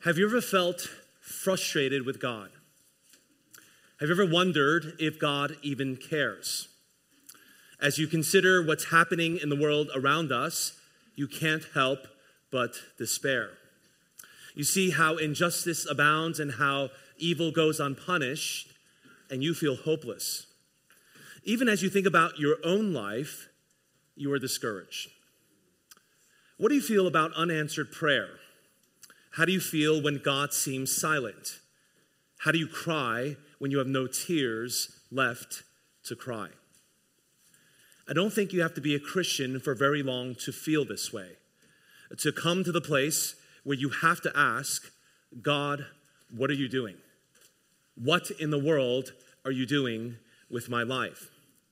Have you ever felt frustrated with God? Have you ever wondered if God even cares? As you consider what's happening in the world around us, you can't help but despair. You see how injustice abounds and how evil goes unpunished, and you feel hopeless. Even as you think about your own life, you are discouraged. What do you feel about unanswered prayer? How do you feel when God seems silent? How do you cry when you have no tears left to cry? I don't think you have to be a Christian for very long to feel this way, to come to the place where you have to ask, God, what are you doing? What in the world are you doing with my life?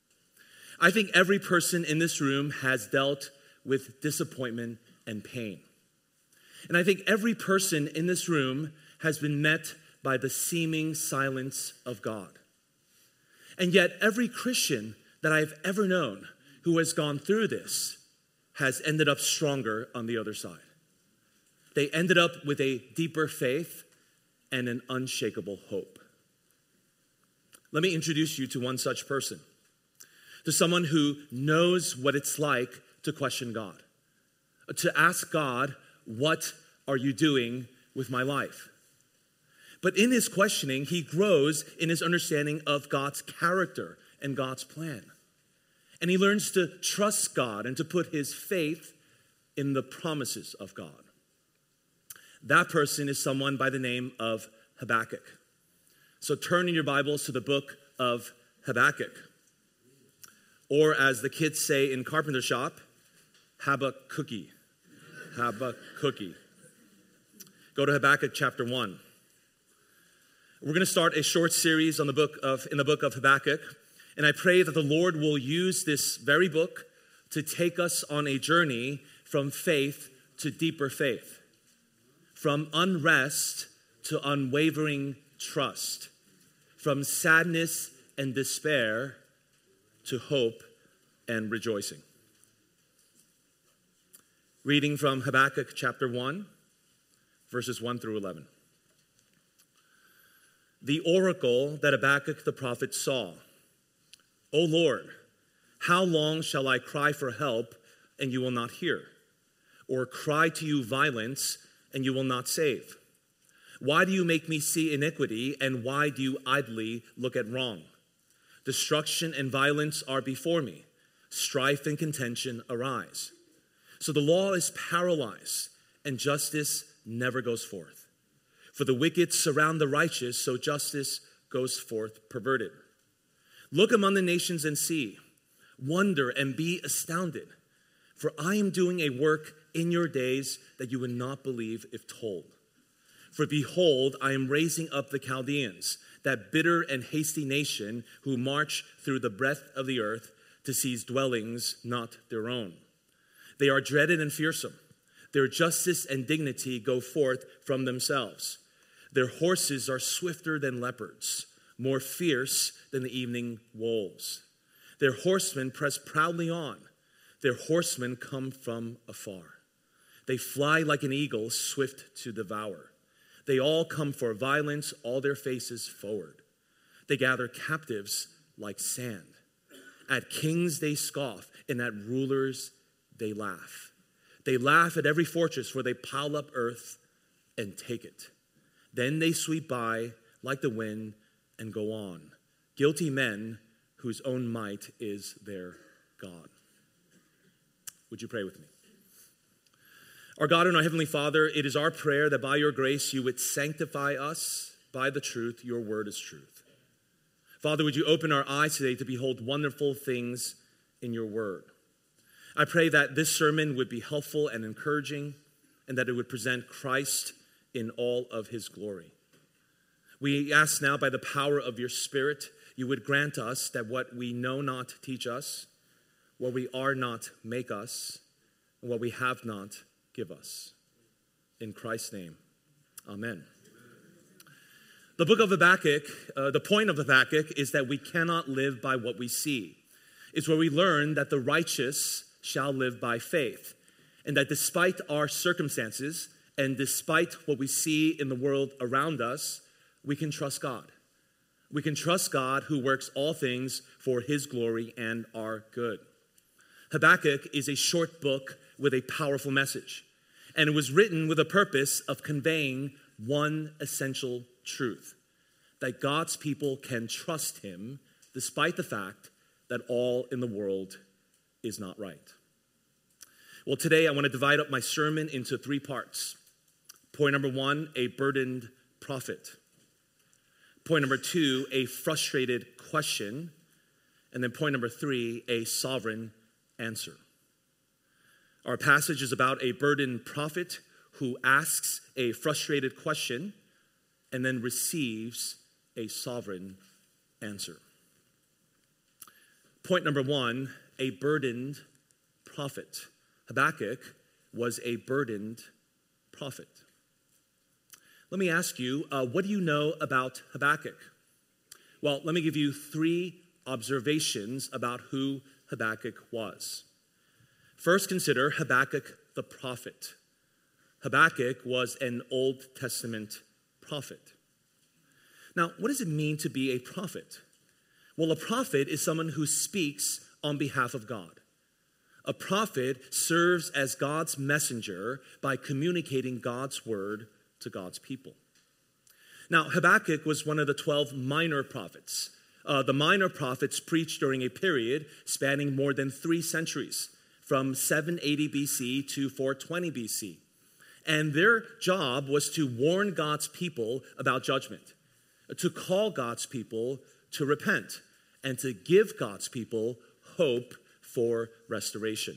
I think every person in this room has dealt with disappointment and pain. And I think every person in this room has been met by the seeming silence of God. And yet every Christian that I've ever known who has gone through this has ended up stronger on the other side. They ended up with a deeper faith and an unshakable hope. Let me introduce you to one such person, to someone who knows what it's like to question God, to ask God, what are you doing with my life? But in his questioning, he grows in his understanding of God's character and God's plan. And he learns to trust God and to put his faith in the promises of God. That person is someone by the name of Habakkuk. So turn in your Bibles to the book of Habakkuk. Or as the kids say in carpenter shop, Habakkuk. Habakkuk. Go to Habakkuk chapter 1. We're going to start a short series in the book of Habakkuk. And I pray that the Lord will use this very book to take us on a journey from faith to deeper faith, from unrest to unwavering trust, from sadness and despair to hope and rejoicing. Reading from Habakkuk chapter 1, verses 1 through 11. The oracle that Habakkuk the prophet saw. O Lord, how long shall I cry for help and you will not hear? Or cry to you violence and you will not save? Why do you make me see iniquity and why do you idly look at wrong? Destruction and violence are before me. Strife and contention arise. So the law is paralyzed and justice never goes forth. For the wicked surround the righteous, so justice goes forth perverted. Look among the nations and see. Wonder and be astounded. For I am doing a work in your days that you would not believe if told. For behold, I am raising up the Chaldeans, that bitter and hasty nation who march through the breadth of the earth to seize dwellings not their own. They are dreaded and fearsome. Their justice and dignity go forth from themselves. Their horses are swifter than leopards, more fierce than the evening wolves. Their horsemen press proudly on. Their horsemen come from afar. They fly like an eagle, swift to devour. They all come for violence, all their faces forward. They gather captives like sand. At kings they scoff, and at rulers they laugh. They laugh at every fortress where they pile up earth and take it. Then they sweep by like the wind and go on. Guilty men whose own might is their God. Would you pray with me? Our God and our Heavenly Father, it is our prayer that by your grace you would sanctify us by the truth. Your word is truth. Father, would you open our eyes today to behold wonderful things in your word? I pray that this sermon would be helpful and encouraging and that it would present Christ in all of his glory. We ask now by the power of your Spirit, you would grant us that what we know not teach us, what we are not make us, and what we have not give us. In Christ's name, amen. The book of Habakkuk, the point of Habakkuk is that we cannot live by what we see. It's where we learn that the righteous shall live by faith, and that despite our circumstances And despite what we see in the world around us, we can trust God. We can trust God who works all things for his glory and our good. Habakkuk is a short book with a powerful message. And it was written with a purpose of conveying one essential truth: that God's people can trust him despite the fact that all in the world is not right. Well, today I want to divide up my sermon into 3 parts. Point number 1, a burdened prophet. Point number 2, a frustrated question. And then point number 3, a sovereign answer. Our passage is about a burdened prophet who asks a frustrated question and then receives a sovereign answer. Point number 1, a burdened prophet. Habakkuk was a burdened prophet. Let me ask you, what do you know about Habakkuk? Well, let me give you 3 observations about who Habakkuk was. First, consider Habakkuk the prophet. Habakkuk was an Old Testament prophet. Now, what does it mean to be a prophet? Well, a prophet is someone who speaks on behalf of God. A prophet serves as God's messenger by communicating God's word to God's people. Now, Habakkuk was one of the 12 minor prophets. The minor prophets preached during a period spanning more than 3 centuries, from 780 BC to 420 BC. And their job was to warn God's people about judgment, to call God's people to repent, and to give God's people hope for restoration.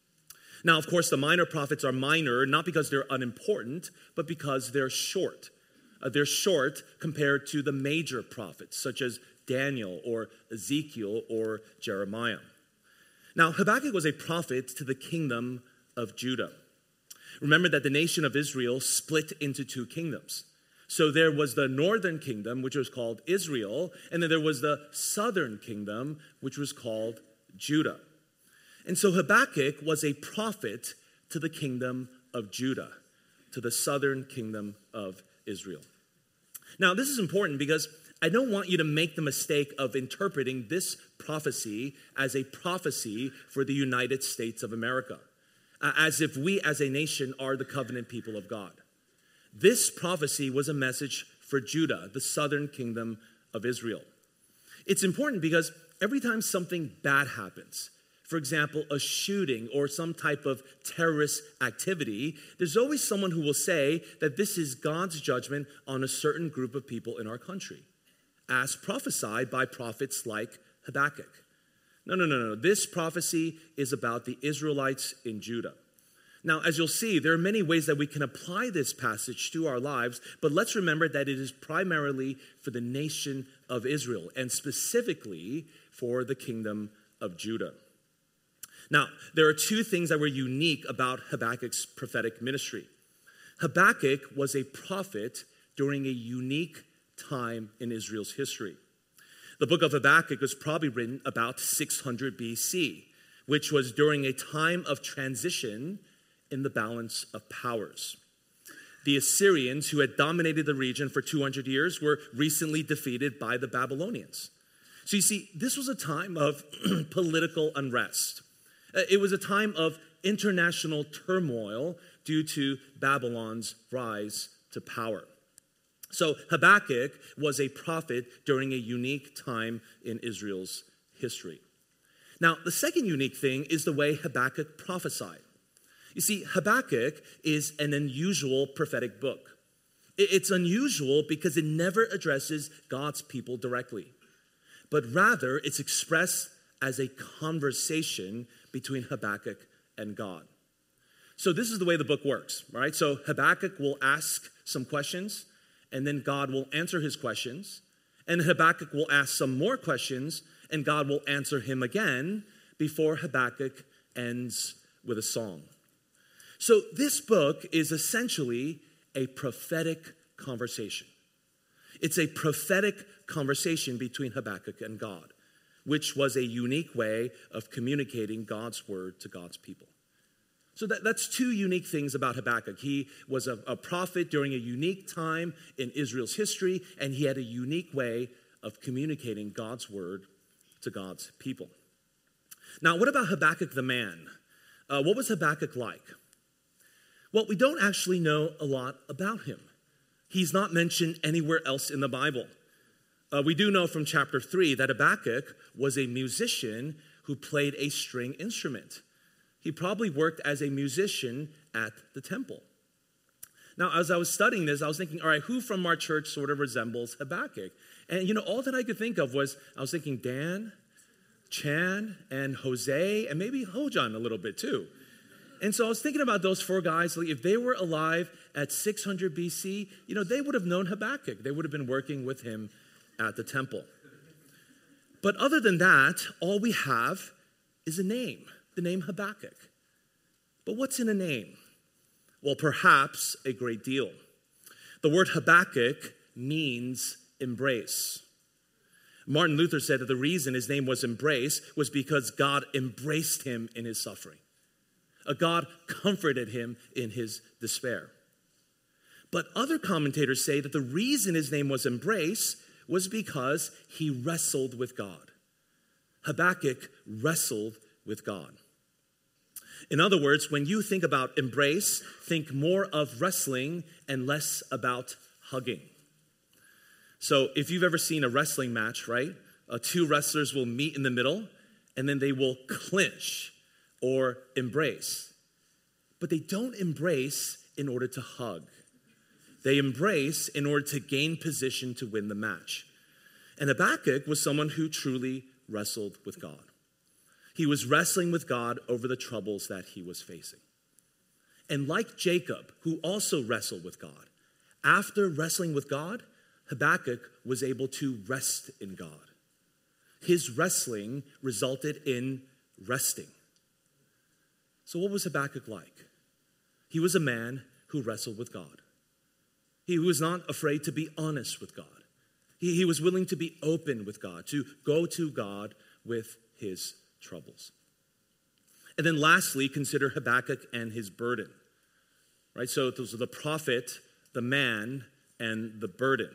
Now, of course, the minor prophets are minor, not because they're unimportant, but because they're short. They're short compared to the major prophets, such as Daniel or Ezekiel or Jeremiah. Now, Habakkuk was a prophet to the kingdom of Judah. Remember that the nation of Israel split into 2 kingdoms. So there was the northern kingdom, which was called Israel, and then there was the southern kingdom, which was called Judah. And so Habakkuk was a prophet to the kingdom of Judah, to the southern kingdom of Israel. Now, this is important because I don't want you to make the mistake of interpreting this prophecy as a prophecy for the United States of America, as if we as a nation are the covenant people of God. This prophecy was a message for Judah, the southern kingdom of Israel. It's important because every time something bad happens, for example, a shooting or some type of terrorist activity, there's always someone who will say that this is God's judgment on a certain group of people in our country, as prophesied by prophets like Habakkuk. No. This prophecy is about the Israelites in Judah. Now, as you'll see, there are many ways that we can apply this passage to our lives, but let's remember that it is primarily for the nation of Israel, and specifically for the kingdom of Judah. Now, there are 2 things that were unique about Habakkuk's prophetic ministry. Habakkuk was a prophet during a unique time in Israel's history. The book of Habakkuk was probably written about 600 BC, which was during a time of transition in the balance of powers. The Assyrians, who had dominated the region for 200 years, were recently defeated by the Babylonians. So you see, this was a time of political unrest. It was a time of international turmoil due to Babylon's rise to power. So Habakkuk was a prophet during a unique time in Israel's history. Now, the second unique thing is the way Habakkuk prophesied. You see, Habakkuk is an unusual prophetic book. It's unusual because it never addresses God's people directly, but rather it's expressed as a conversation between Habakkuk and God. So this is the way the book works, right? So Habakkuk will ask some questions, and then God will answer his questions, and Habakkuk will ask some more questions, and God will answer him again before Habakkuk ends with a song. So this book is essentially a prophetic conversation. It's a prophetic conversation between Habakkuk and God, which was a unique way of communicating God's word to God's people. So that's two unique things about Habakkuk. He was a prophet during a unique time in Israel's history, and he had a unique way of communicating God's word to God's people. Now, what about Habakkuk the man? What was Habakkuk like? Well, we don't actually know a lot about him. He's not mentioned anywhere else in the Bible. We do know from chapter 3 that Habakkuk was a musician who played a string instrument. He probably worked as a musician at the temple. Now, as I was studying this, I was thinking, all right, who from our church sort of resembles Habakkuk? And all that I could think of was, I was thinking Dan, Chan, and Jose, and maybe Hojan a little bit too. And so I was thinking about those four guys. Like if they were alive at 600 BC, they would have known Habakkuk. They would have been working with him at the temple. But other than that, all we have is a name, the name Habakkuk. But what's in a name? Well, perhaps a great deal. The word Habakkuk means embrace. Martin Luther said that the reason his name was Embrace was because God embraced him in his suffering. God comforted him in his despair. But other commentators say that the reason his name was Embrace was because he wrestled with God. Habakkuk wrestled with God. In other words, when you think about embrace, think more of wrestling and less about hugging. So if you've ever seen a wrestling match, right? Two wrestlers will meet in the middle and then they will clinch or embrace. But they don't embrace in order to hug. They embrace in order to gain position to win the match. And Habakkuk was someone who truly wrestled with God. He was wrestling with God over the troubles that he was facing. And like Jacob, who also wrestled with God, after wrestling with God, Habakkuk was able to rest in God. His wrestling resulted in resting. So what was Habakkuk like? He was a man who wrestled with God. He was not afraid to be honest with God. He was willing to be open with God, to go to God with his troubles. And then lastly, consider Habakkuk and his burden. Right? So those are the prophet, the man, and the burden.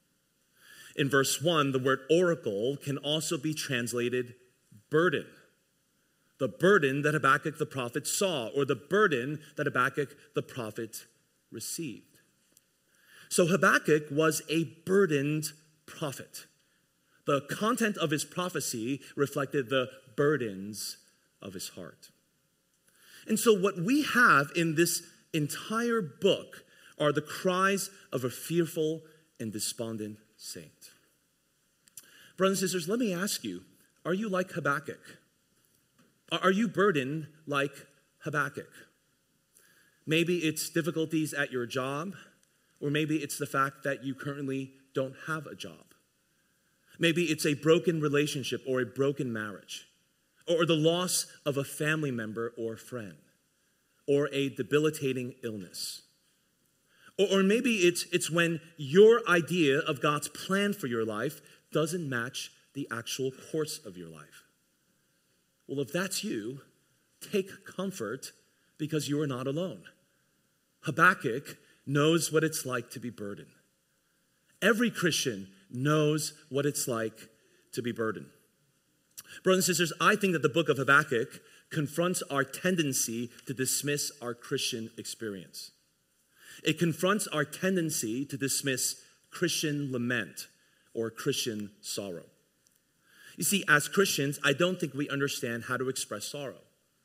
In verse 1, the word oracle can also be translated burden. The burden that Habakkuk the prophet saw, or the burden that Habakkuk the prophet received. So Habakkuk was a burdened prophet. The content of his prophecy reflected the burdens of his heart. And so what we have in this entire book are the cries of a fearful and despondent saint. Brothers and sisters, let me ask you, are you like Habakkuk? Are you burdened like Habakkuk? Maybe it's difficulties at your job, or maybe it's the fact that you currently don't have a job. Maybe it's a broken relationship or a broken marriage, or the loss of a family member or friend, or a debilitating illness. Or maybe it's when your idea of God's plan for your life doesn't match the actual course of your life. Well, if that's you, take comfort because you are not alone. Habakkuk knows what it's like to be burdened. Every Christian knows what it's like to be burdened. Brothers and sisters, I think that the book of Habakkuk confronts our tendency to dismiss our Christian experience. It confronts our tendency to dismiss Christian lament or Christian sorrow. You see, as Christians, I don't think we understand how to express sorrow.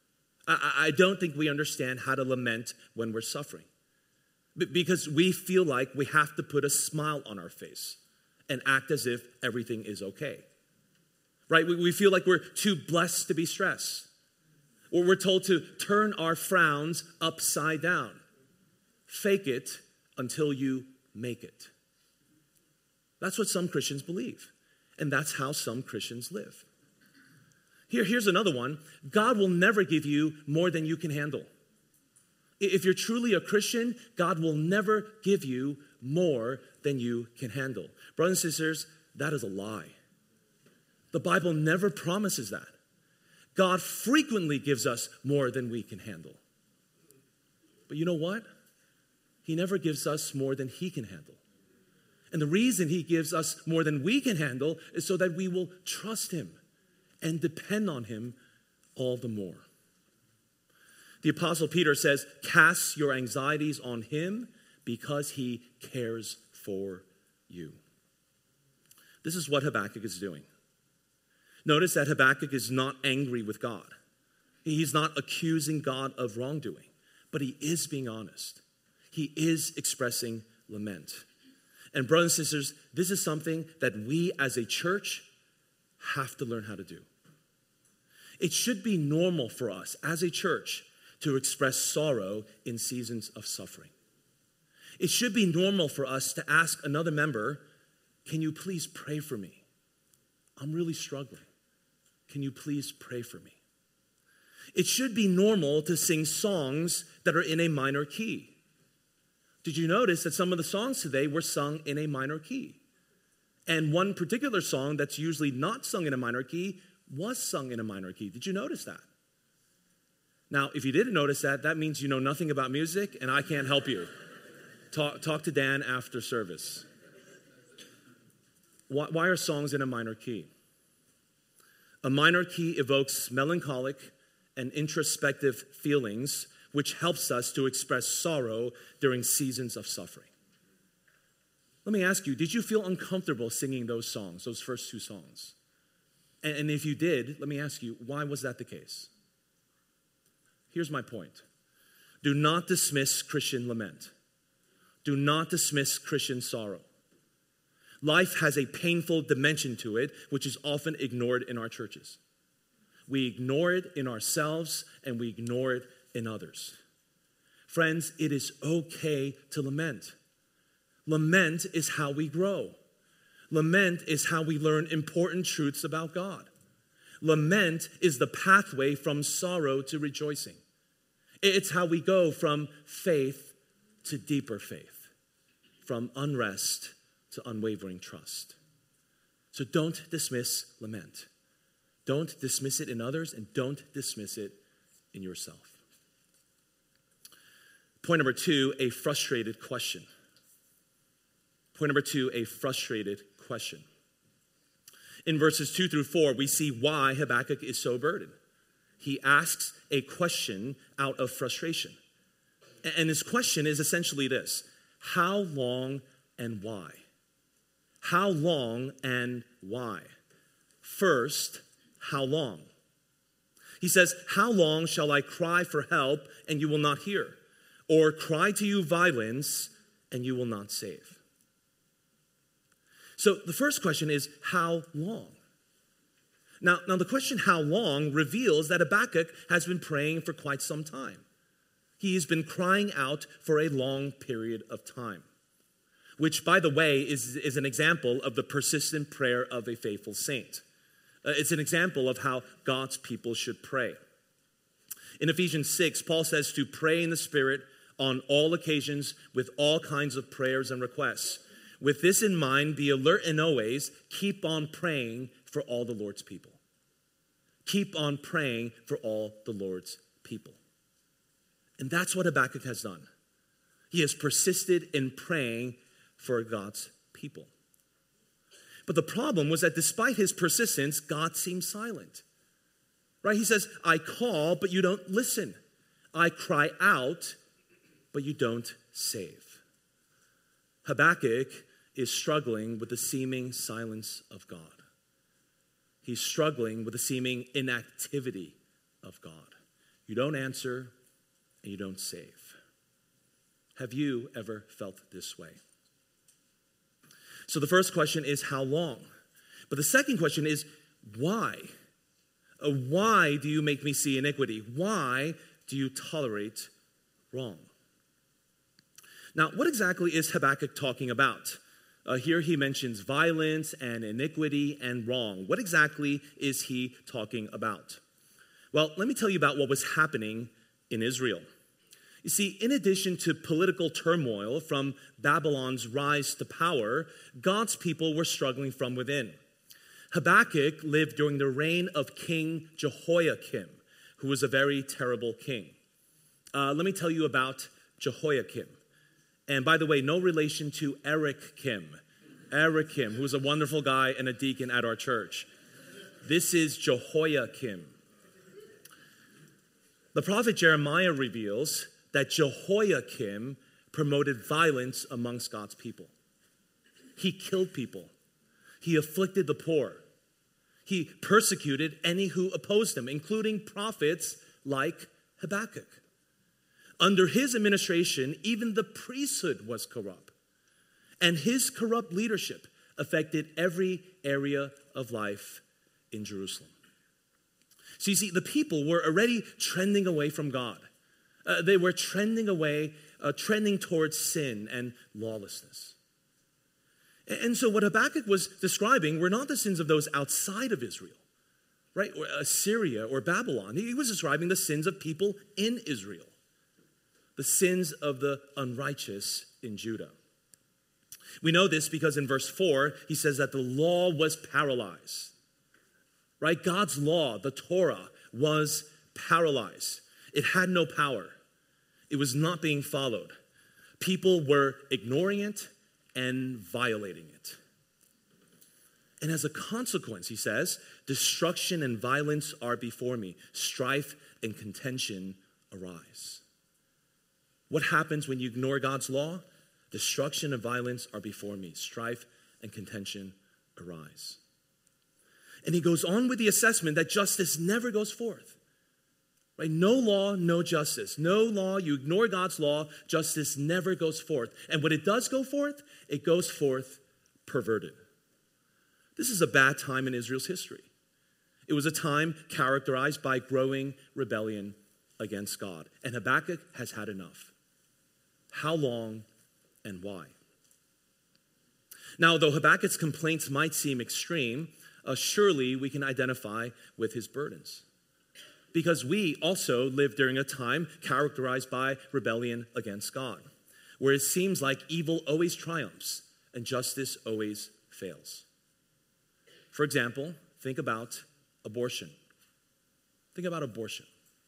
I don't think we understand how to lament when we're suffering. Because we feel like we have to put a smile on our face and act as if everything is okay. Right? We feel like we're too blessed to be stressed. Or we're told to turn our frowns upside down. Fake it until you make it. That's what some Christians believe. And that's how some Christians live. Here's another one. God will never give you more than you can handle. If you're truly a Christian, God will never give you more than you can handle. Brothers and sisters, that is a lie. The Bible never promises that. God frequently gives us more than we can handle. But you know what? He never gives us more than he can handle. And the reason he gives us more than we can handle is so that we will trust him and depend on him all the more. The Apostle Peter says, cast your anxieties on him because he cares for you. This is what Habakkuk is doing. Notice that Habakkuk is not angry with God. He's not accusing God of wrongdoing, but he is being honest. He is expressing lament. And brothers and sisters, this is something that we as a church have to learn how to do. It should be normal for us as a church to express sorrow in seasons of suffering. It should be normal for us to ask another member, can you please pray for me? I'm really struggling. Can you please pray for me? It should be normal to sing songs that are in a minor key. Did you notice that some of the songs today were sung in a minor key? And one particular song that's usually not sung in a minor key was sung in a minor key. Did you notice that? Now, if you didn't notice that, that means you know nothing about music and I can't help you. Talk to Dan after service. Why are songs in a minor key? A minor key evokes melancholic and introspective feelings, which helps us to express sorrow during seasons of suffering. Let me ask you, did you feel uncomfortable singing those songs, those first two songs? And if you did, let me ask you, why was that the case? Here's my point. Do not dismiss Christian lament. Do not dismiss Christian sorrow. Life has a painful dimension to it, which is often ignored in our churches. We ignore it in ourselves and we ignore it in others. Friends, it is okay to lament. Lament is how we grow. Lament is how we learn important truths about God. Lament is the pathway from sorrow to rejoicing. It's how we go from faith to deeper faith, from unrest to unwavering trust. So don't dismiss lament. Don't dismiss it in others and don't dismiss it in yourself. Point number 2, a frustrated question. Point number 2, a frustrated question. In verses 2 through 4, we see why Habakkuk is so burdened. He asks a question out of frustration. And his question is essentially this: how long and why? How long and why? First, how long? He says, how long shall I cry for help and you will not hear? Or cry to you violence and you will not save? So the first question is, how long? Now the question how long reveals that Habakkuk has been praying for quite some time. He has been crying out for a long period of time, which, by the way, is an example of the persistent prayer of a faithful saint. It's an example of how God's people should pray. In Ephesians 6, Paul says to pray in the Spirit on all occasions with all kinds of prayers and requests. With this in mind, be alert and always keep on praying for all the Lord's people. Keep on praying for all the Lord's people. And that's what Habakkuk has done. He has persisted in praying for God's people. But the problem was that despite his persistence, God seemed silent. Right? He says, I call, but you don't listen. I cry out, but you don't save. Habakkuk is struggling with the seeming silence of God. He's struggling with the seeming inactivity of God. You don't answer and you don't save. Have you ever felt this way? So the first question is how long? But the second question is why? Why do you make me see iniquity? Why do you tolerate wrong? Now, what exactly is Habakkuk talking about? Here he mentions violence and iniquity and wrong. What exactly is he talking about? Well, let me tell you about what was happening in Israel. You see, in addition to political turmoil from Babylon's rise to power, God's people were struggling from within. Habakkuk lived during the reign of King Jehoiakim, who was a very terrible king. Let me tell you about Jehoiakim. And by the way, no relation to Eric Kim. Eric Kim, who was a wonderful guy and a deacon at our church. This is Jehoiakim. The prophet Jeremiah reveals that Jehoiakim promoted violence amongst God's people. He killed people. He afflicted the poor. He persecuted any who opposed him, including prophets like Habakkuk. Under his administration, even the priesthood was corrupt. And his corrupt leadership affected every area of life in Jerusalem. So you see, the people were already trending away from God. They were trending towards sin and lawlessness. And so what Habakkuk was describing were not the sins of those outside of Israel, right? Or Assyria or Babylon. He was describing the sins of people in Israel, the sins of the unrighteous in Judah. We know this because in verse 4, he says that the law was paralyzed, right? God's law, the Torah, was paralyzed. It had no power. It was not being followed. People were ignoring it and violating it. And as a consequence, he says, destruction and violence are before me. Strife and contention arise. What happens when you ignore God's law? Destruction and violence are before me. Strife and contention arise. And he goes on with the assessment that justice never goes forth. Right? No law, no justice. No law, you ignore God's law, justice never goes forth. And when it does go forth, it goes forth perverted. This is a bad time in Israel's history. It was a time characterized by growing rebellion against God. And Habakkuk has had enough. How long and why? Now, though Habakkuk's complaints might seem extreme, surely we can identify with his burdens. Because we also live during a time characterized by rebellion against God, where it seems like evil always triumphs and justice always fails. For example, think about abortion. Think about abortion.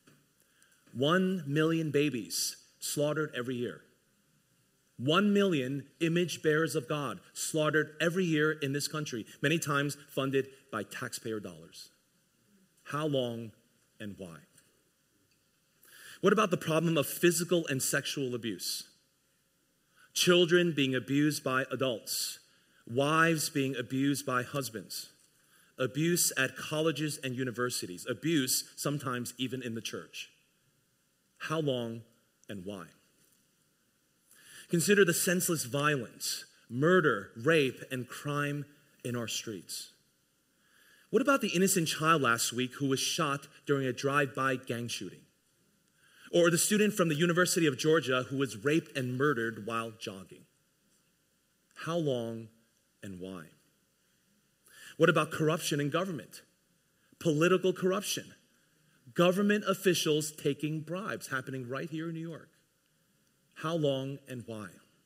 1 million babies slaughtered every year. 1 million image bearers of God slaughtered every year in this country, many times funded by taxpayer dollars. How long and why? What about the problem of physical and sexual abuse? Children being abused by adults, wives being abused by husbands, abuse at colleges and universities, abuse sometimes even in the church. How long and why? Consider the senseless violence, murder, rape, and crime in our streets. What about the innocent child last week who was shot during a drive-by gang shooting? Or the student from the University of Georgia who was raped and murdered while jogging? How long and why? What about corruption in government? Political corruption. Government officials taking bribes happening right here in New York. How long and why?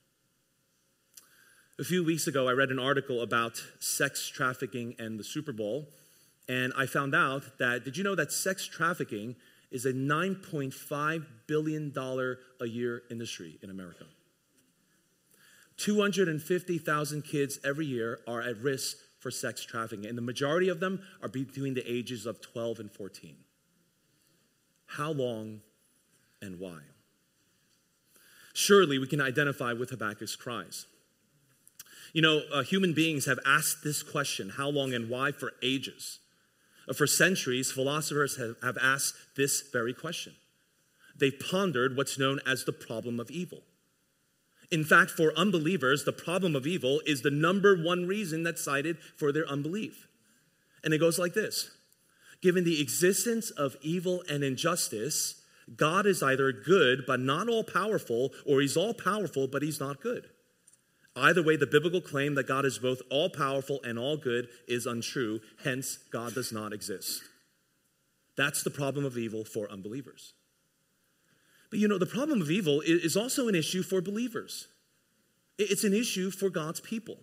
A few weeks ago, I read an article about sex trafficking and the Super Bowl, and I found out that, did you know that sex trafficking is a $9.5 billion a year industry in America? 250,000 kids every year are at risk for sex trafficking, and the majority of them are between the ages of 12 and 14. How long and why? Surely we can identify with Habakkuk's cries. You know, human beings have asked this question, how long and why, for ages. For centuries, philosophers have asked this very question. They've pondered what's known as the problem of evil. In fact, for unbelievers, the problem of evil is the number one reason that's cited for their unbelief. And it goes like this. Given the existence of evil and injustice, God is either good but not all-powerful, or he's all-powerful but he's not good. Either way, the biblical claim that God is both all-powerful and all-good is untrue. Hence, God does not exist. That's the problem of evil for unbelievers. But you know, the problem of evil is also an issue for believers. It's an issue for God's people.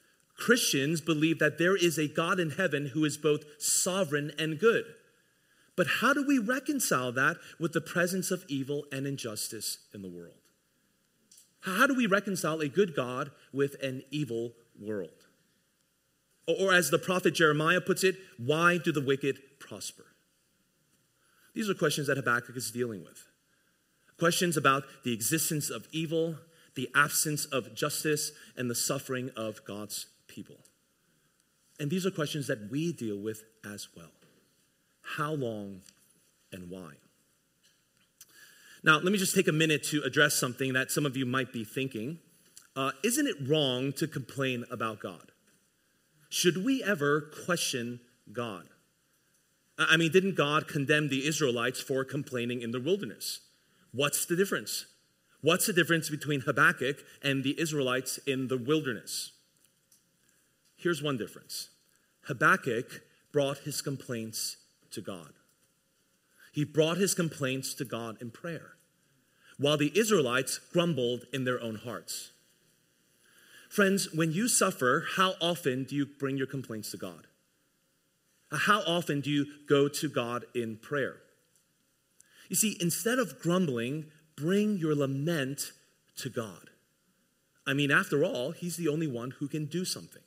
Christians believe that there is a God in heaven who is both sovereign and good. But how do we reconcile that with the presence of evil and injustice in the world? How do we reconcile a good God with an evil world? Or as the prophet Jeremiah puts it, why do the wicked prosper? These are questions that Habakkuk is dealing with. Questions about the existence of evil, the absence of justice, and the suffering of God's people. And these are questions that we deal with as well. How long and why? Now, let me just take a minute to address something that some of you might be thinking. Isn't it wrong to complain about God? Should we ever question God? I mean, didn't God condemn the Israelites for complaining in the wilderness? What's the difference? What's the difference between Habakkuk and the Israelites in the wilderness? Here's one difference. Habakkuk brought his complaints to God. He brought his complaints to God in prayer, while the Israelites grumbled in their own hearts. Friends, when you suffer, how often do you bring your complaints to God? How often do you go to God in prayer? You see, instead of grumbling, bring your lament to God. I mean, after all, he's the only one who can do something.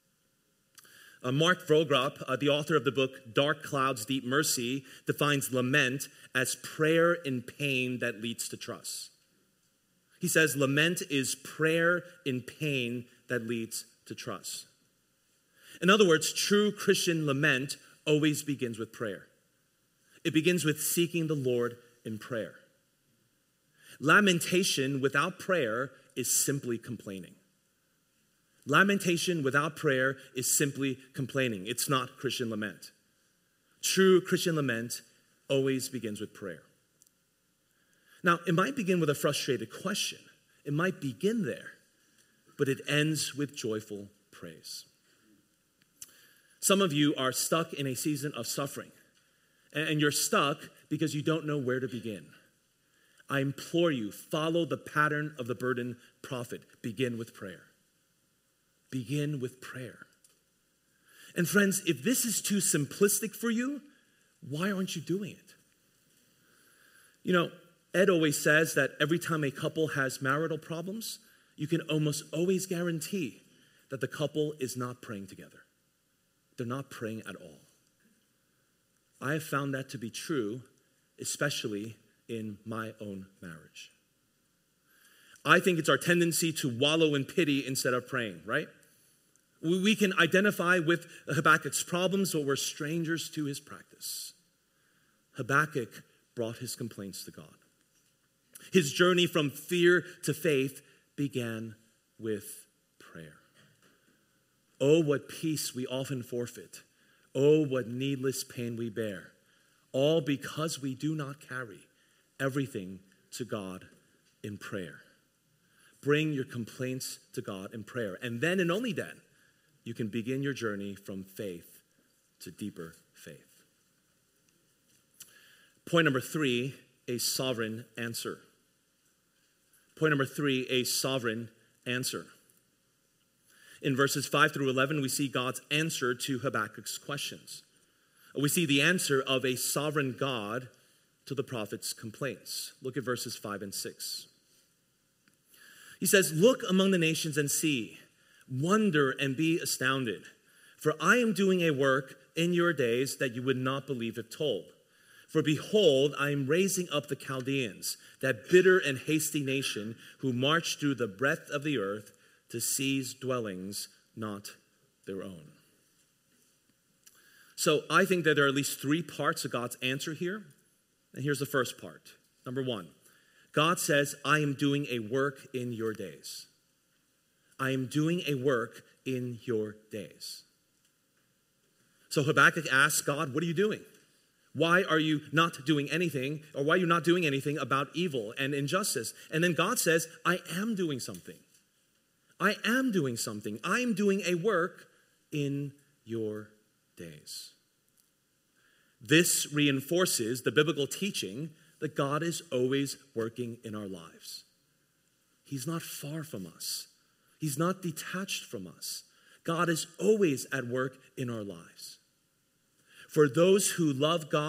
Mark Vroegop, the author of the book Dark Clouds, Deep Mercy, defines lament as prayer in pain that leads to trust. He says lament is prayer in pain that leads to trust. In other words, true Christian lament always begins with prayer. It begins with seeking the Lord in prayer. Lamentation without prayer is simply complaining. Lamentation without prayer is simply complaining. It's not Christian lament. True Christian lament always begins with prayer. Now, it might begin with a frustrated question. It might begin there, but it ends with joyful praise. Some of you are stuck in a season of suffering, and you're stuck because you don't know where to begin. I implore you, follow the pattern of the burden prophet. Begin with prayer. Begin with prayer. And friends, if this is too simplistic for you, why aren't you doing it? You know, Ed always says that every time a couple has marital problems, you can almost always guarantee that the couple is not praying together. They're not praying at all. I have found that to be true, especially in my own marriage. I think it's our tendency to wallow in pity instead of praying, right? We can identify with Habakkuk's problems, but we're strangers to his practice. Habakkuk brought his complaints to God. His journey from fear to faith began with prayer. Oh, what peace we often forfeit. Oh, what needless pain we bear. All because we do not carry everything to God in prayer. Bring your complaints to God in prayer. And then and only then, you can begin your journey from faith to deeper faith. Point number 3, a sovereign answer. Point number 3, a sovereign answer. In verses 5 through 11, we see God's answer to Habakkuk's questions. We see the answer of a sovereign God to the prophet's complaints. Look at verses 5 and 6. He says, "Look among the nations and see. Wonder and be astounded. For I am doing a work in your days that you would not believe if told. For behold, I am raising up the Chaldeans, that bitter and hasty nation who march through the breadth of the earth to seize dwellings not their own." So I think that there are at least 3 parts of God's answer here. And here's the first part. Number 1, God says, I am doing a work in your days. I am doing a work in your days. So Habakkuk asks God, what are you doing? Why are you not doing anything, or why are you not doing anything about evil and injustice? And then God says, I am doing something. I am doing something. I am doing a work in your days. This reinforces the biblical teaching that God is always working in our lives. He's not far from us. He's not detached from us. God is always at work in our lives. For those who love God,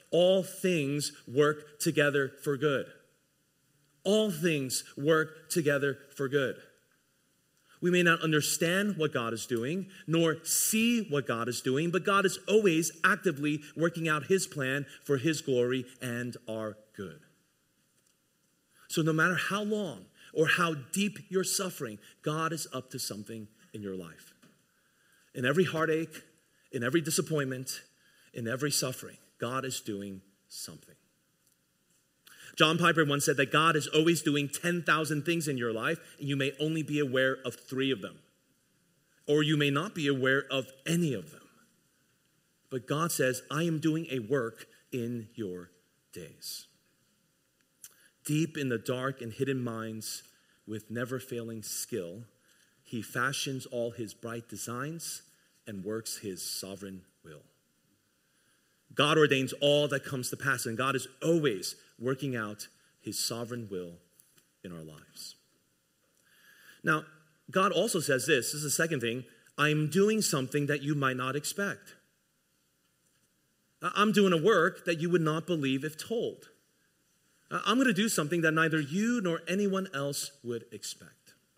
all things work together for good. All things work together for good. We may not understand what God is doing, nor see what God is doing, but God is always actively working out his plan for his glory and our good. So no matter how long or how deep you're suffering, God is up to something in your life. In every heartache, in every disappointment, in every suffering, God is doing something. John Piper once said that God is always doing 10,000 things in your life, and you may only be aware of 3 of them. Or you may not be aware of any of them. But God says, I am doing a work in your days. Deep in the dark and hidden minds, with never-failing skill, he fashions all his bright designs and works his sovereign will. God ordains all that comes to pass, and God is always working out his sovereign will in our lives. Now, God also says this is the second thing, I'm doing something that you might not expect. I'm doing a work that you would not believe if told. I'm going to do something that neither you nor anyone else would expect.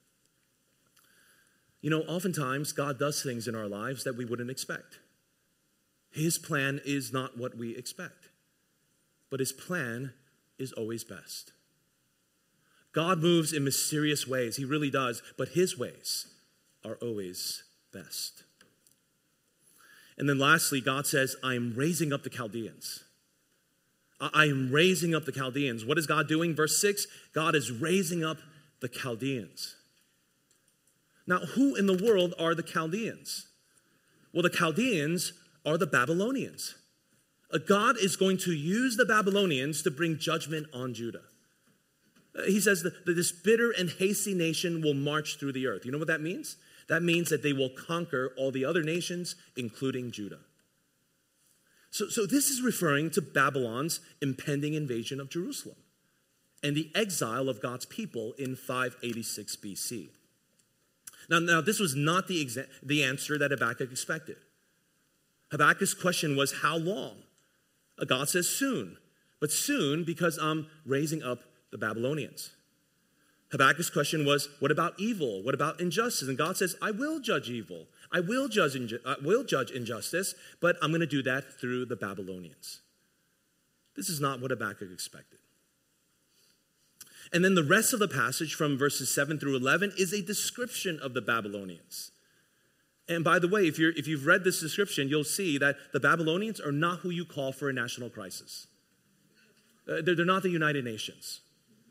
You know, oftentimes God does things in our lives that we wouldn't expect. His plan is not what we expect, but his plan is always best. God moves in mysterious ways, he really does, but his ways are always best. And then lastly, God says, I am raising up the Chaldeans. I am raising up the Chaldeans. What is God doing? Verse 6, God is raising up the Chaldeans. Now, who in the world are the Chaldeans? Well, the Chaldeans are the Babylonians. God is going to use the Babylonians to bring judgment on Judah. He says that this bitter and hasty nation will march through the earth. You know what that means? That means that they will conquer all the other nations, including Judah. So this is referring to Babylon's impending invasion of Jerusalem and the exile of God's people in 586 BC. Now this was not the answer that Habakkuk expected. Habakkuk's question was, how long? God says soon, but soon because I'm raising up the Babylonians. Habakkuk's question was, what about evil? What about injustice? And God says, I will judge evil. I will judge injustice, but I'm going to do that through the Babylonians. This is not what Habakkuk expected. And then the rest of the passage from verses 7 through 11 is a description of the Babylonians. And by the way, if you've read this description, you'll see that the Babylonians are not who you call for a national crisis. They're not the United Nations.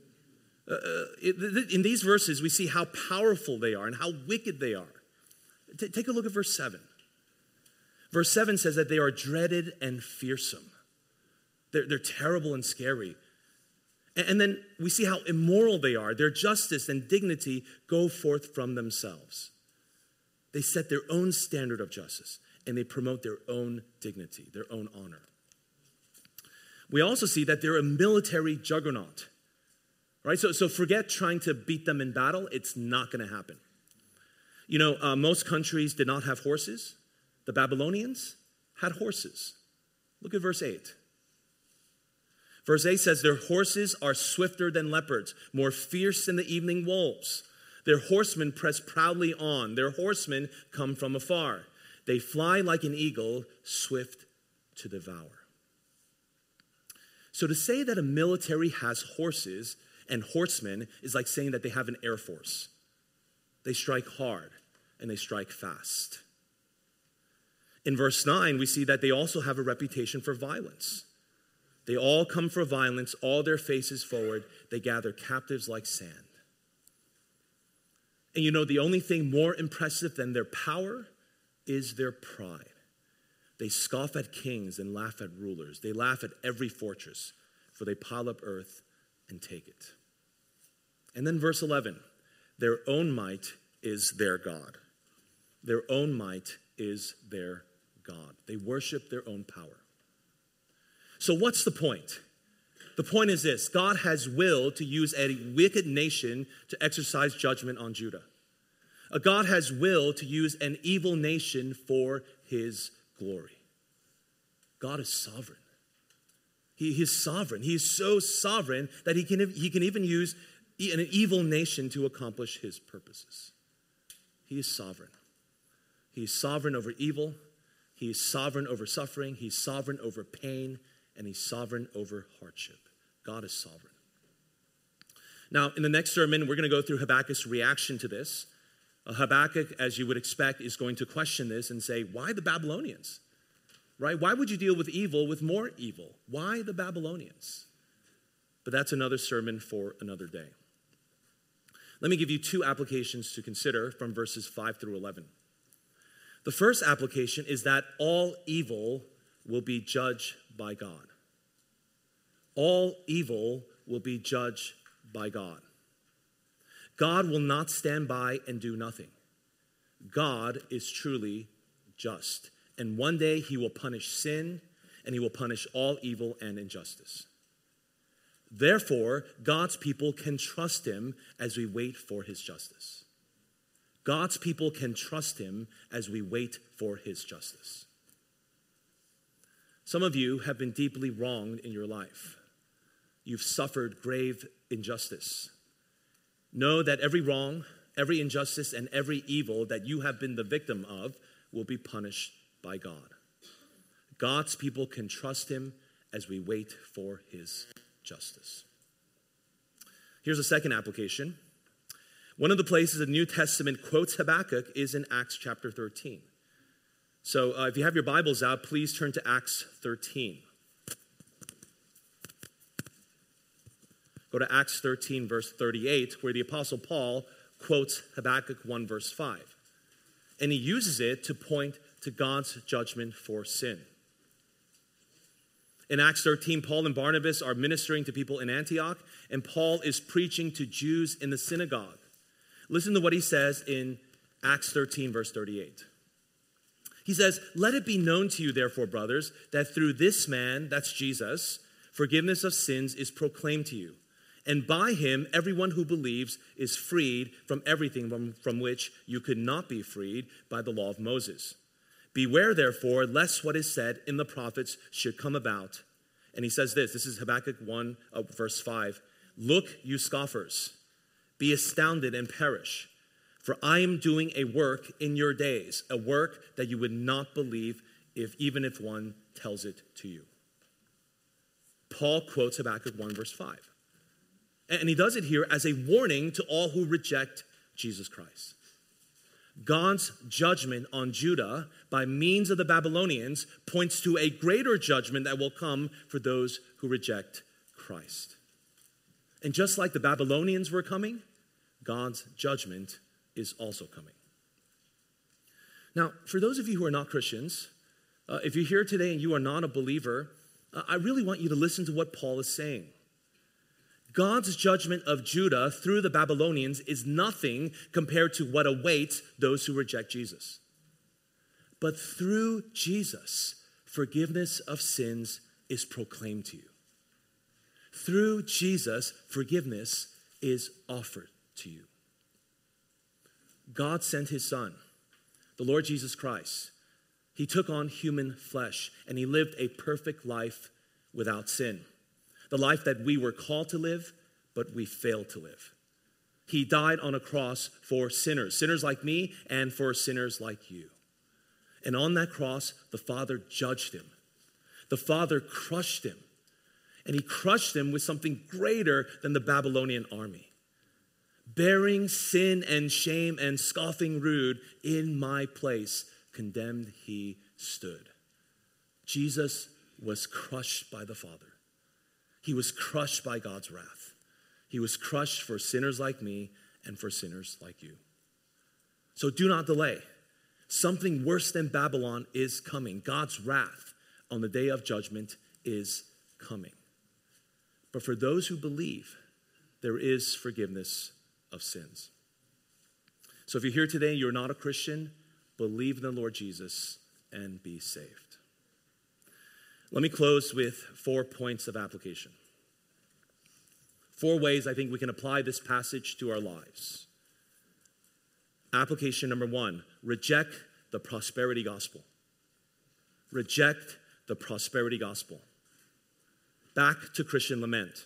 In these verses, we see how powerful they are and how wicked they are. Take a look at verse 7. Verse 7 says that they are dreaded and fearsome. They're terrible and scary. And then we see how immoral they are. Their justice and dignity go forth from themselves. They set their own standard of justice, and they promote their own dignity, their own honor. We also see that they're a military juggernaut. Right? So forget trying to beat them in battle. It's not going to happen. You know, most countries did not have horses. The Babylonians had horses. Look at verse 8. Verse 8 says, their horses are swifter than leopards, more fierce than the evening wolves. Their horsemen press proudly on. Their horsemen come from afar. They fly like an eagle, swift to devour. So to say that a military has horses and horsemen is like saying that they have an air force. They strike hard and they strike fast. In verse 9, we see that they also have a reputation for violence. They all come for violence, all their faces forward. They gather captives like sand. And you know, the only thing more impressive than their power is their pride. They scoff at kings and laugh at rulers. They laugh at every fortress, for they pile up earth and take it. And then verse 11, their own might is their God. Their own might is their God. They worship their own power. So what's the point? The point is this: God has willed to use a wicked nation to exercise judgment on Judah. God has willed to use an evil nation for his glory. God is sovereign. He is sovereign. He is so sovereign that he can even use an evil nation to accomplish his purposes. He is sovereign. He is sovereign over evil. He is sovereign over suffering. He's sovereign over pain. And he's sovereign over hardship. God is sovereign. Now, in the next sermon, we're going to go through Habakkuk's reaction to this. Habakkuk, as you would expect, is going to question this and say, why the Babylonians? Right? Why would you deal with evil with more evil? Why the Babylonians? But that's another sermon for another day. Let me give you two applications to consider from verses 5 through 11. The first application is that all evil will be judged by God. All evil will be judged by God. God will not stand by and do nothing. God is truly just. And one day he will punish sin, and he will punish all evil and injustice. Therefore, God's people can trust him as we wait for his justice. God's people can trust him as we wait for his justice. Some of you have been deeply wronged in your life. You've suffered grave injustice. Know that every wrong, every injustice, and every evil that you have been the victim of will be punished by God. God's people can trust him as we wait for his justice. Here's a second application. One of the places the New Testament quotes Habakkuk is in Acts chapter 13. So if you have your Bibles out, please turn to Acts 13. Go to Acts 13, verse 38, where the Apostle Paul quotes Habakkuk 1, verse 5. And he uses it to point to God's judgment for sin. In Acts 13, Paul and Barnabas are ministering to people in Antioch, and Paul is preaching to Jews in the synagogue. Listen to what he says in Acts 13, verse 38. He says, "Let it be known to you, therefore, brothers, that through this man," that's Jesus, "forgiveness of sins is proclaimed to you. And by him, everyone who believes is freed from everything from which you could not be freed by the law of Moses. Beware, therefore, lest what is said in the prophets should come about." And he says this is Habakkuk 1, verse 5. "Look, you scoffers, be astounded and perish. For I am doing a work in your days, a work that you would not believe even if one tells it to you." Paul quotes Habakkuk 1, verse 5. And he does it here as a warning to all who reject Jesus Christ. God's judgment on Judah by means of the Babylonians points to a greater judgment that will come for those who reject Christ. And just like the Babylonians were coming, God's judgment is also coming. Now, for those of you who are not Christians, if you're here today and you are not a believer, I really want you to listen to what Paul is saying. God's judgment of Judah through the Babylonians is nothing compared to what awaits those who reject Jesus. But through Jesus, forgiveness of sins is proclaimed to you. Through Jesus, forgiveness is offered to you. God sent his son, the Lord Jesus Christ. He took on human flesh and he lived a perfect life without sin. The life that we were called to live, but we failed to live. He died on a cross for sinners, sinners like me and for sinners like you. And on that cross, the Father judged him. The Father crushed him. And he crushed him with something greater than the Babylonian army. Bearing sin and shame and scoffing rude in my place, condemned he stood. Jesus was crushed by the Father. He was crushed by God's wrath. He was crushed for sinners like me and for sinners like you. So do not delay. Something worse than Babylon is coming. God's wrath on the day of judgment is coming. But for those who believe, there is forgiveness of sins. So if you're here today and you're not a Christian, believe in the Lord Jesus and be saved. Let me close with 4 points of application. 4 ways I think we can apply this passage to our lives. Application number 1, reject the prosperity gospel. Reject the prosperity gospel. back to Christian lament.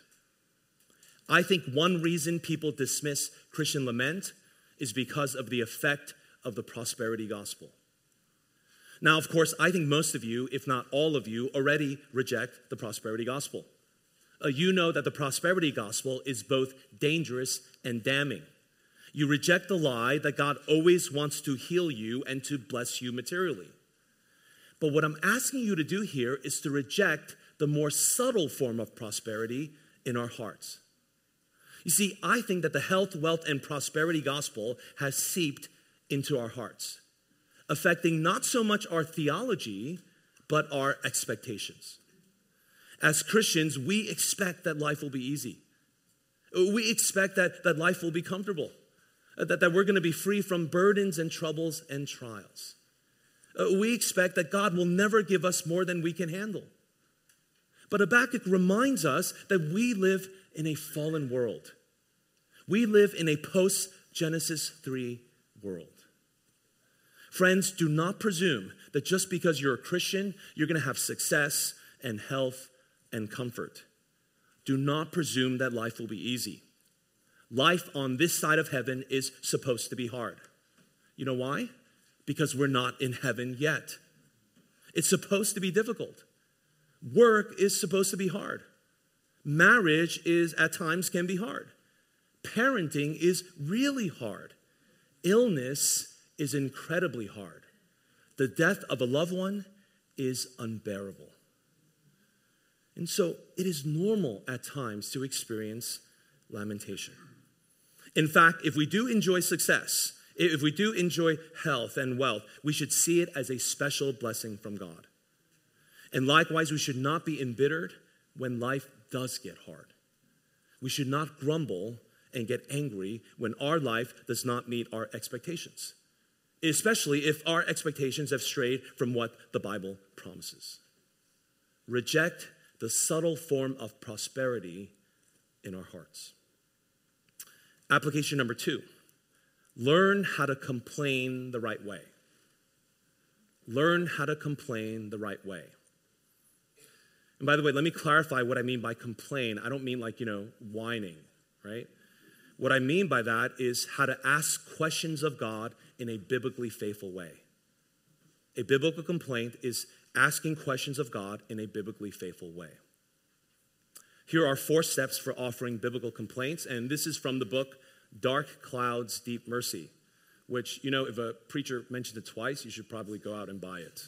I think one reason people dismiss Christian lament is because of the effect of the prosperity gospel. Now, of course, I think most of you, if not all of you, already reject the prosperity gospel. You know that the prosperity gospel is both dangerous and damning. You reject the lie that God always wants to heal you and to bless you materially. But what I'm asking you to do here is to reject the more subtle form of prosperity in our hearts. You see, I think that the health, wealth, and prosperity gospel has seeped into our hearts, affecting not so much our theology, but our expectations. As Christians, we expect that life will be easy. We expect that life will be comfortable, that we're going to be free from burdens and troubles and trials. We expect that God will never give us more than we can handle. But Habakkuk reminds us that we live in a fallen world. We live in a post-Genesis 3 world. Friends, do not presume that just because you're a Christian, you're going to have success and health and comfort. Do not presume that life will be easy. Life on this side of heaven is supposed to be hard. You know why? Because we're not in heaven yet. It's supposed to be difficult. Work is supposed to be hard. Marriage is at times can be hard. Parenting is really hard. Illness is incredibly hard. The death of a loved one is unbearable. And so it is normal at times to experience lamentation. In fact, if we do enjoy success, if we do enjoy health and wealth, we should see it as a special blessing from God. And likewise, we should not be embittered when life does get hard. We should not grumble and get angry when our life does not meet our expectations, especially if our expectations have strayed from what the Bible promises. Reject the subtle form of prosperity in our hearts. Application number 2, learn how to complain the right way. Learn how to complain the right way. And by the way, let me clarify what I mean by complain. I don't mean like, whining, right? What I mean by that is how to ask questions of God in a biblically faithful way. A biblical complaint is asking questions of God in a biblically faithful way. Here are 4 steps for offering biblical complaints, and this is from the book Dark Clouds, Deep Mercy, which, if a preacher mentioned it twice, you should probably go out and buy it.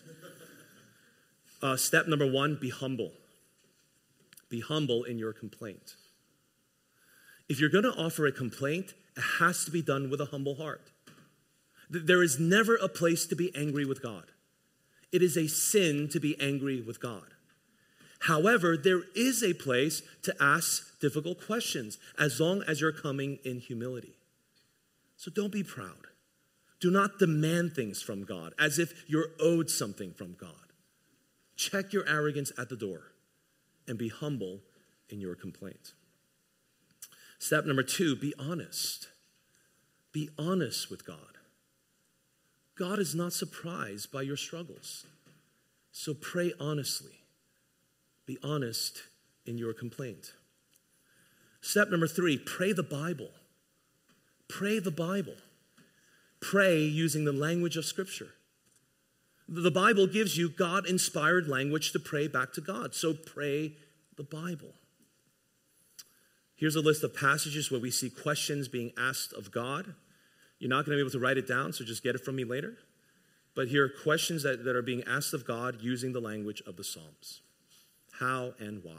Step number 1, be humble. Be humble in your complaint. If you're going to offer a complaint, it has to be done with a humble heart. There is never a place to be angry with God. It is a sin to be angry with God. However, there is a place to ask difficult questions as long as you're coming in humility. So don't be proud. Do not demand things from God as if you're owed something from God. Check your arrogance at the door and be humble in your complaint. Step number 2, be honest. Be honest with God. God is not surprised by your struggles. So pray honestly. Be honest in your complaint. Step number 3, pray the Bible. Pray the Bible. Pray using the language of Scripture. The Bible gives you God-inspired language to pray back to God. So pray the Bible. Here's a list of passages where we see questions being asked of God. You're not going to be able to write it down, so just get it from me later. But here are questions that are being asked of God using the language of the Psalms. How and why?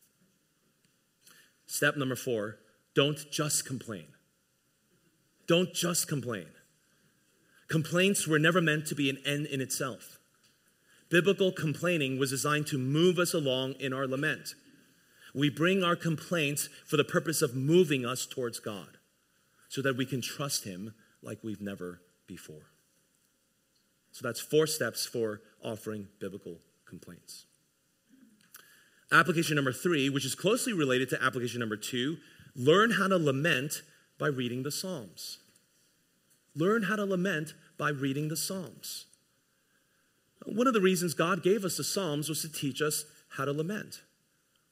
Step number 4, don't just complain. Don't just complain. Complaints were never meant to be an end in itself. Biblical complaining was designed to move us along in our lament. We bring our complaints for the purpose of moving us towards God so that we can trust Him like we've never before. So that's 4 steps for offering biblical complaints. Application number 3, which is closely related to application number 2, learn how to lament by reading the Psalms. Learn how to lament by reading the Psalms. One of the reasons God gave us the Psalms was to teach us how to lament.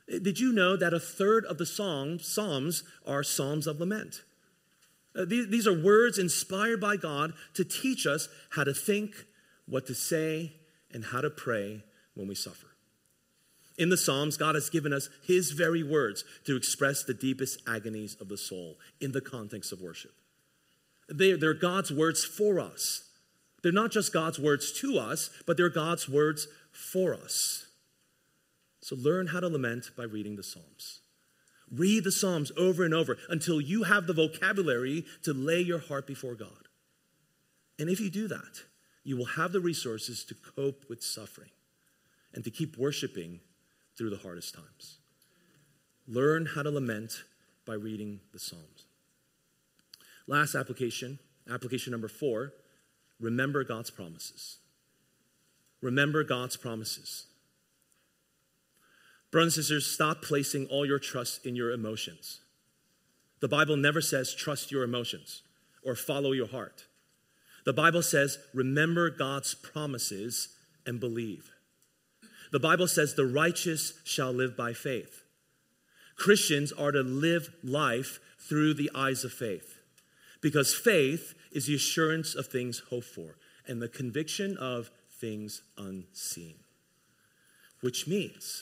Did you know that a third of the Psalms are Psalms of lament? These are words inspired by God to teach us how to think, what to say, and how to pray when we suffer. In the Psalms, God has given us his very words to express the deepest agonies of the soul in the context of worship. They're God's words for us. They're not just God's words to us, but they're God's words for us. So learn how to lament by reading the Psalms. Read the Psalms over and over until you have the vocabulary to lay your heart before God. And if you do that, you will have the resources to cope with suffering and to keep worshiping through the hardest times. Learn how to lament by reading the Psalms. Last application number 4, remember God's promises. Remember God's promises. Brothers and sisters, stop placing all your trust in your emotions. The Bible never says trust your emotions or follow your heart. The Bible says remember God's promises and believe. The Bible says the righteous shall live by faith. Christians are to live life through the eyes of faith, because faith is the assurance of things hoped for and the conviction of things unseen. Which means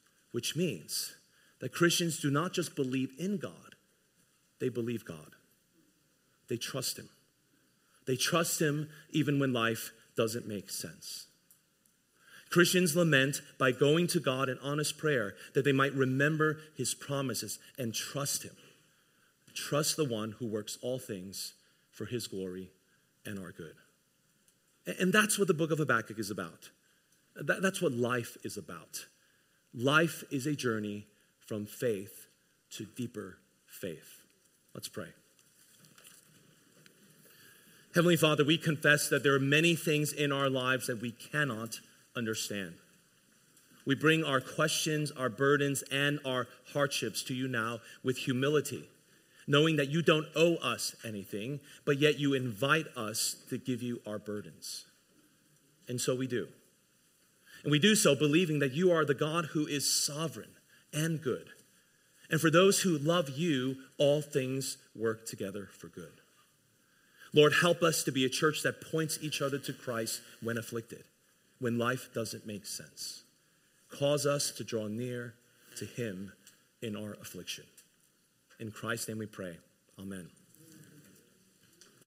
that Christians do not just believe in God, they believe God. They trust him. They trust him even when life doesn't make sense. Christians lament by going to God in honest prayer that they might remember his promises and trust him. Trust the one who works all things for his glory and our good. And that's what the book of Habakkuk is about. That's what life is about. Life is a journey from faith to deeper faith. Let's pray. Heavenly Father, we confess that there are many things in our lives that we cannot understand. We bring our questions, our burdens, and our hardships to you now with humility, knowing that you don't owe us anything, but yet you invite us to give you our burdens. And so we do. And we do so believing that you are the God who is sovereign and good. And for those who love you, all things work together for good. Lord, help us to be a church that points each other to Christ when afflicted, when life doesn't make sense. Cause us to draw near to him in our affliction. In Christ's name we pray. Amen.